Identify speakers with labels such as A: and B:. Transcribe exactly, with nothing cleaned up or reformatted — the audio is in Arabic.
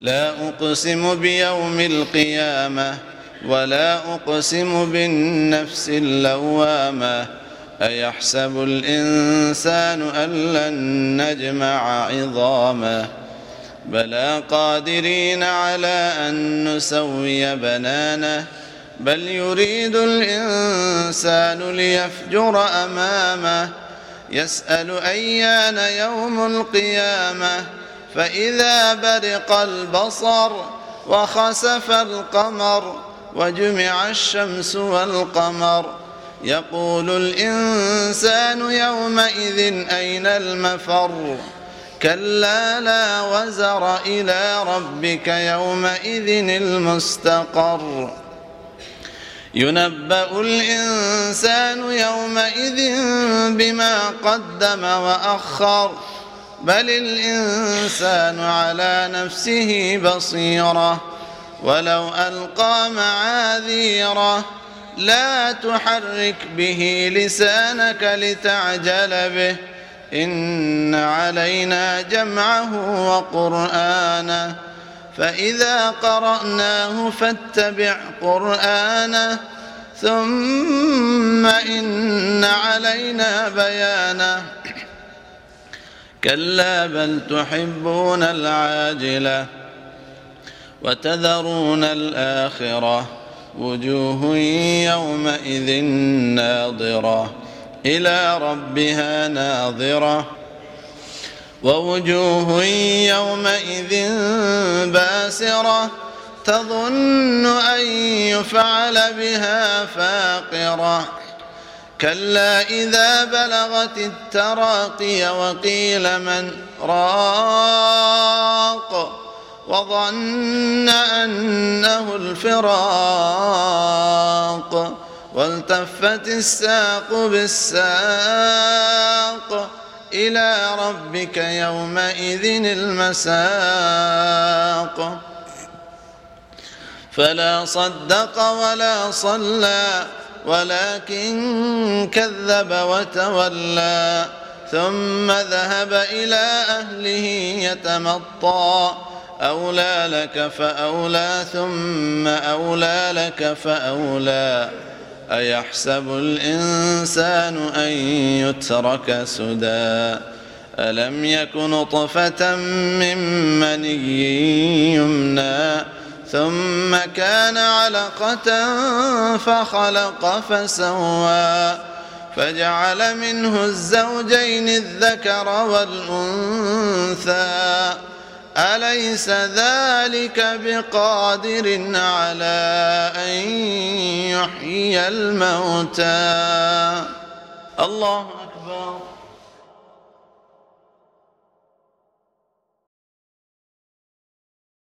A: لا أقسم بيوم القيامة ولا أقسم بالنفس اللوامة أيحسب الإنسان أن لن نجمع عظامه بلى قادرين على أن نسوي بنانه بل يريد الإنسان ليفجر أمامه يسأل أيان يوم القيامة فإذا برق البصر وخسف القمر وجمع الشمس والقمر يقول الإنسان يومئذ أين المفر كلا لا وزر إلى ربك يومئذ المستقر ينبأ الإنسان يومئذ بما قدم وأخر بل الإنسان على نفسه بصيرة ولو ألقى معاذيره لا تحرك به لسانك لتعجل به إن علينا جمعه وقرآنه فإذا قرأناه فاتبع قرآنه ثم إن علينا بيانه كلا بل تحبون العاجلة وتذرون الآخرة وجوه يومئذ ناظرة إلى ربها ناظرة ووجوه يومئذ باسرة تظن أن يفعل بها فاقرة كلا إذا بلغت التراقي وقيل من راق وظن أنه الفراق والتفت الساق بالساق إلى ربك يومئذ المساق فلا صدق ولا صلى ولكن كذب وتولى ثم ذهب إلى أهله يتمطى أولى لك فأولى ثم أولى لك فأولى أيحسب الإنسان أن يترك سدى ألم يك نطفة من مني يمنى ثم كان علقة فخلق فسوى فجعل منه الزوجين الذكر والأنثى أليس ذلك بقادر على أن يحيي الموتى الله أكبر.